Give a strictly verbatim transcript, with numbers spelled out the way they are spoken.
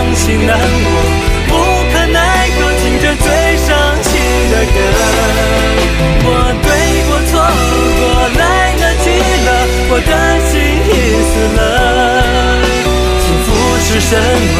心难忘，无可奈何听着最伤心的歌。我对过错过来了去了，我的心已死了。幸福是什么？